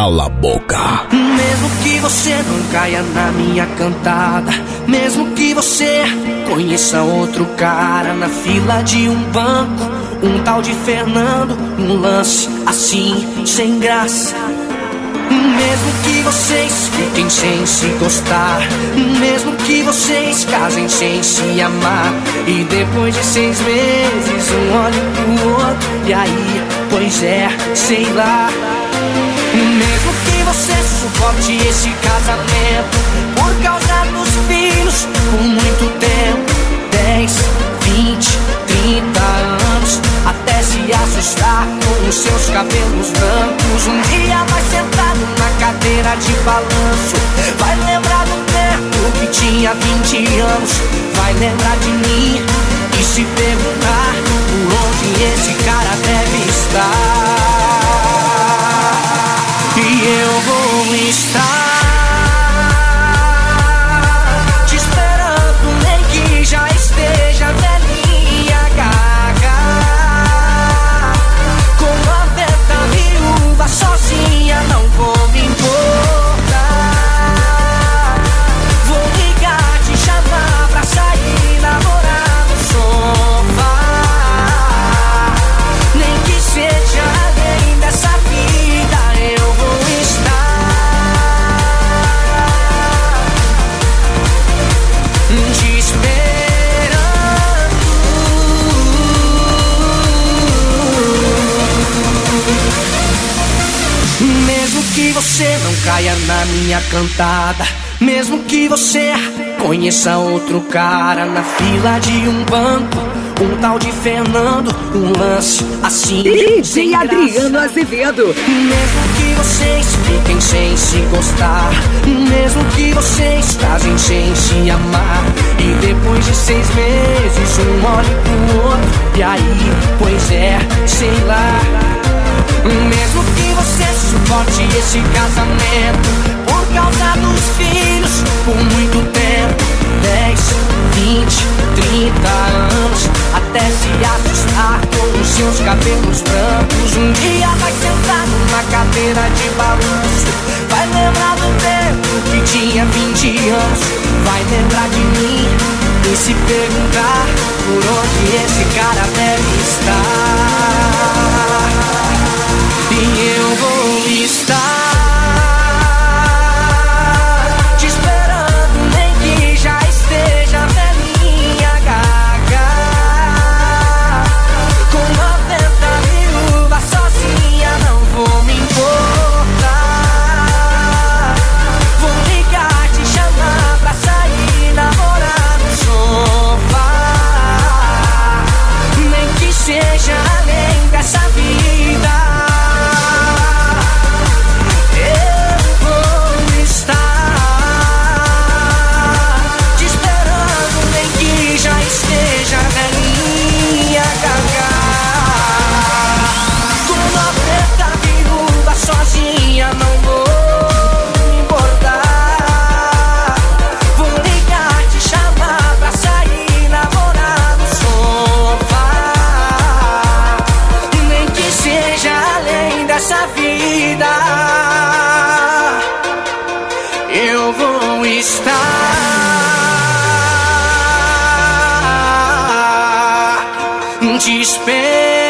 Cala a boca. Mesmo que você não caia na minha cantada, mesmo que você conheça outro cara na fila de um banco, um tal de Fernando, um lance assim, sem graça. Mesmo que vocês fiquem sem se gostar, mesmo que vocês casem sem se amar, e depois de 6 meses um olhe pro outro, e aí, pois é, sei lá. Mesmo que você suporte esse casamento por causa dos filhos por muito tempo, 10, 20, 30 anos, até se assustar com os seus cabelos brancos. Um dia vai sentado na cadeira de balanço, vai lembrar do tempo que tinha 20 anos, vai lembrar de mim e se perguntar por onde esse cara deve estar. E eu vou estar te esperando, nem que já esteja velhinha, gaga, com a venta viúva, sozinha, não vou me importar. Vou ligar, te chamar pra sair, namorar no sofá, nem que seja além dessa vida. Eu vou estar te esperando, mesmo que você não caia na minha cantada, mesmo que você conheça outro cara na fila de um banco, um tal de Fernando, um lance assim, DJ Adriano Azevedo. Mesmo que vocês fiquem sem se gostar, mesmo que vocês casem sem se amar, e depois de 6 meses um olhe pro outro, e aí, pois é, sei lá. Mesmo que você suporte esse casamento por causa dos filhos por muito tempo, 10, 20, 30 anos, até se assustar com os seus cabelos brancos. Um dia vai sentar numa cadeira de balanço, vai lembrar do tempo que tinha 20 anos, vai lembrar de mim e se perguntar por onde esse cara deve estar. E eu vou estar te esperando, nem que já esteja velhinha, gaga, com a venta viúva, sozinha, não vou me importar. Vou ligar, te chamar pra sair, namorar no sofá, nem que seja além dessa vida. Sozinha, não vou me importar. Vou ligar, te chamar pra sair, namorar no sofá, nem que seja além dessa vida. Eu vou estar te esperando.